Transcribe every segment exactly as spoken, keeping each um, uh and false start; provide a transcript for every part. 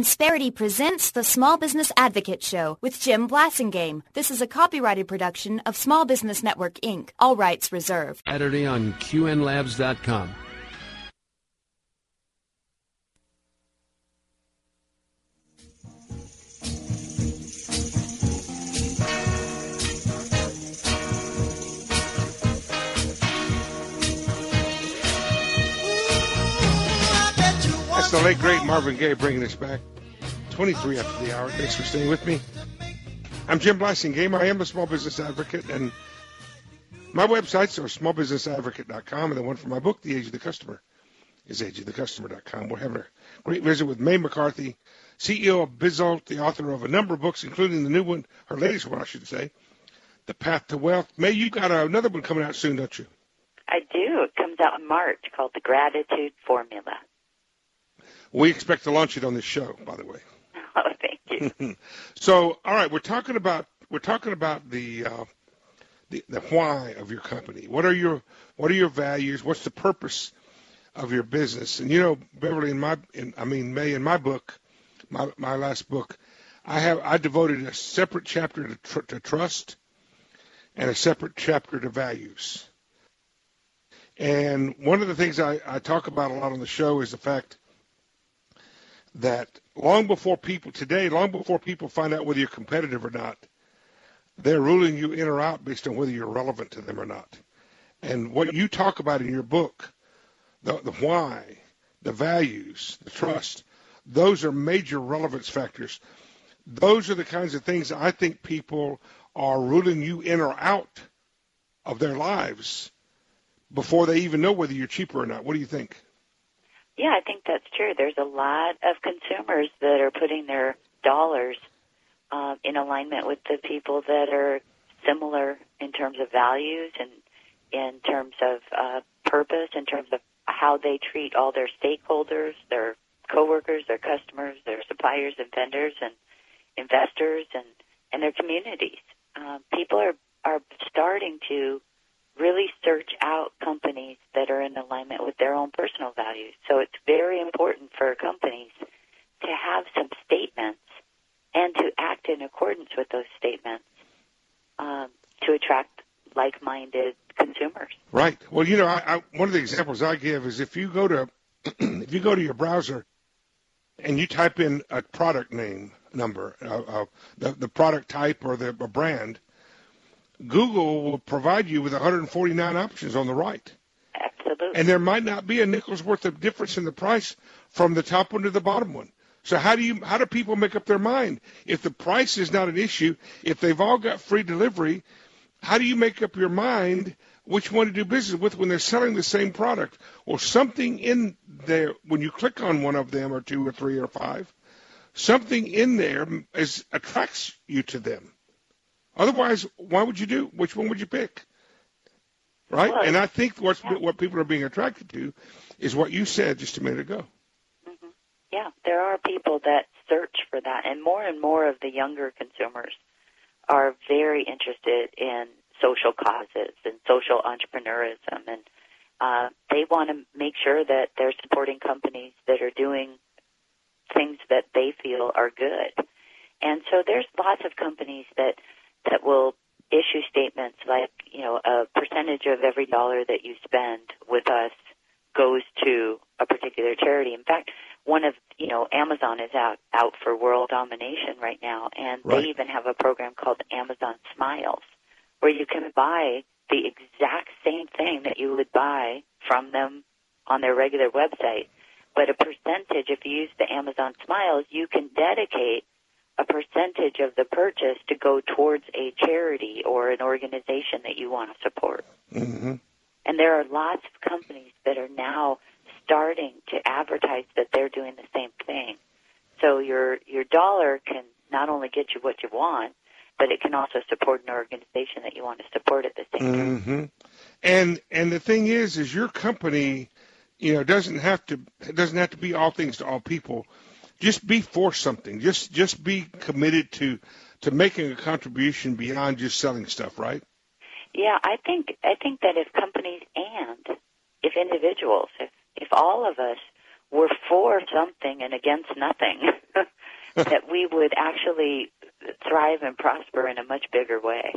Insperity presents the Small Business Advocate Show with Jim Blasingame. This is a copyrighted production of Small Business Network, Incorporated. All rights reserved. Saturday on Q N labs dot com. That's the late, great Marvin Gaye bringing us back. twenty-three after the hour. Thanks for staying with me. I'm Jim Blasingame. I am a small business advocate, and my websites are small business advocate dot com, and the one for my book, The Age of the Customer, is age of the customer dot com. We're having a great visit with Mae McCarthy, C E O of Bizult, the author of a number of books, including the new one, her latest one, I should say, The Path to Wealth. Mae, you got another one coming out soon, don't you? I do. It comes out in March, called The Gratitude Formula. We expect to launch it on this show, by the way. Oh, thank you. So, all right, we're talking about we're talking about the, uh, the the why of your company. What are your what are your values? What's the purpose of your business? And you know, Beverly, in my in, I mean Mae, in my book, my my last book, I have I devoted a separate chapter to, tr- to trust and a separate chapter to values. And one of the things I, I talk about a lot on the show is the fact that long before people today, long before people find out whether you're competitive or not, they're ruling you in or out based on whether you're relevant to them or not. And what you talk about in your book, the, the why, the values, the trust, those are major relevance factors. Those are the kinds of things I think people are ruling you in or out of their lives before they even know whether you're cheaper or not. What do you think? Yeah, I think that's true. There's a lot of consumers that are putting their dollars uh, in alignment with the people that are similar in terms of values and in terms of uh, purpose, in terms of how they treat all their stakeholders, their coworkers, their customers, their suppliers and vendors and investors and, and their communities. Uh, people are, are starting to really search out companies that are in alignment with their own personal values. So it's very important for companies to have some statements and to act in accordance with those statements um, to attract like-minded consumers. Right. Well, you know, I, I, one of the examples I give is if you go to if you go to your browser and you type in a product name number, uh, uh, the, the product type or the a brand, Google will provide you with one hundred forty-nine options on the right. Absolutely. And there might not be a nickel's worth of difference in the price from the top one to the bottom one. So how do you how do people make up their mind? If the price is not an issue, if they've all got free delivery, how do you make up your mind which one to do business with when they're selling the same product? Or something in there, when you click on one of them or two or three or five, something in there is, attracts you to them. Otherwise, why would you do? Which one would you pick? Right? Well, and I think what's, yeah. what people are being attracted to is what you said just a minute ago. Mm-hmm. Yeah, there are people that search for that, and more and more of the younger consumers are very interested in social causes and social entrepreneurism, and uh, they want to make sure that they're supporting companies that are doing things that they feel are good. And so there's lots of companies that that will issue statements like, you know, a percentage of every dollar that you spend with us goes to a particular charity. In fact, one of, you know, Amazon is out, out for world domination right now, and right. they even have a program called Amazon Smiles, where you can buy the exact same thing that you would buy from them on their regular website. But a percentage, if you use the Amazon Smiles, you can dedicate a percentage of the purchase to go towards a charity or an organization that you want to support. Mm-hmm. And there are lots of companies that are now starting to advertise that they're doing the same thing. So your your dollar can not only get you what you want, but it can also support an organization that you want to support at the same time. Mm-hmm. And and the thing is, is your company, you know, doesn't have to it doesn't have to be all things to all people. Just be for something. Just just be committed to to making a contribution beyond just selling stuff, right? Yeah, I think I think that if companies and if individuals, if if all of us were for something and against nothing, that we would actually thrive and prosper in a much bigger way.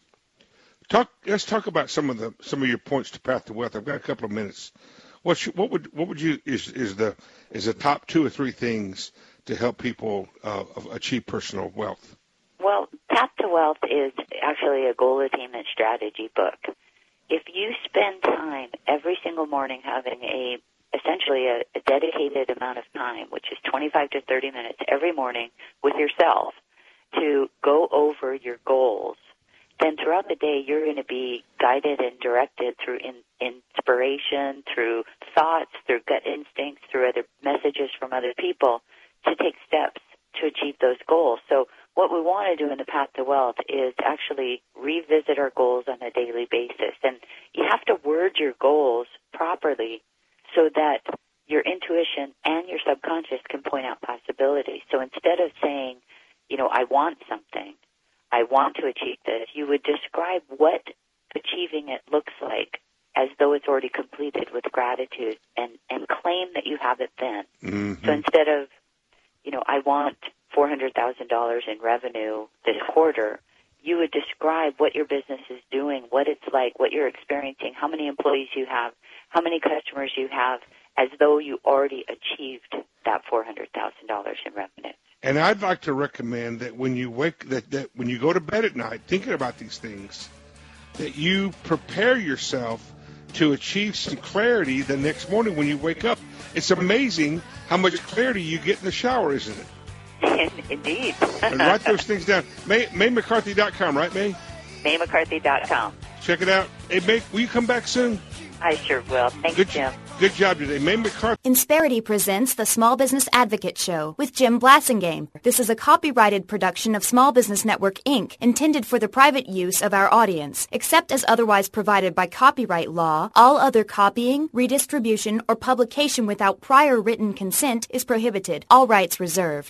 Talk. Let's talk about some of the some of your points to Path to Wealth. I've got a couple of minutes. What what would what would you is is the is the top two or three things to help people uh, achieve personal wealth? Well, Path to Wealth is actually a goal attainment strategy book. If you spend time every single morning having a essentially a, a dedicated amount of time, which is twenty-five to thirty minutes every morning with yourself to go over your goals, then throughout the day you're going to be guided and directed through in, inspiration, through thoughts, through gut instincts, through other messages from other people to take steps to achieve those goals. So what we want to do in the Path to Wealth is actually revisit our goals on a daily basis. And you have to word your goals properly so that your intuition and your subconscious can point out possibilities. So instead of saying, you know, I want something, I want to achieve this, you would describe what achieving it looks like as though it's already completed with gratitude and, and claim that you have it then. Mm-hmm. So instead of, you know, I want four hundred thousand dollars in revenue this quarter, you would describe what your business is doing, what it's like, what you're experiencing, how many employees you have, how many customers you have, as though you already achieved that four hundred thousand dollars in revenue. And I'd like to recommend that when you wake, that, that when you go to bed at night thinking about these things, that you prepare yourself to achieve some clarity the next morning when you wake up. It's amazing how much clarity you get in the shower, isn't it? Indeed. And write those things down. May, May McCarthy dot com, right, May? May McCarthy dot com. Check it out. Hey, May, will you come back soon? I sure will. Thanks, good, Jim. Good job today. May McCarthy. Insperity presents the Small Business Advocate Show with Jim Blassingame. This is a copyrighted production of Small Business Network, Incorporated, intended for the private use of our audience. Except as otherwise provided by copyright law, all other copying, redistribution, or publication without prior written consent is prohibited. All rights reserved.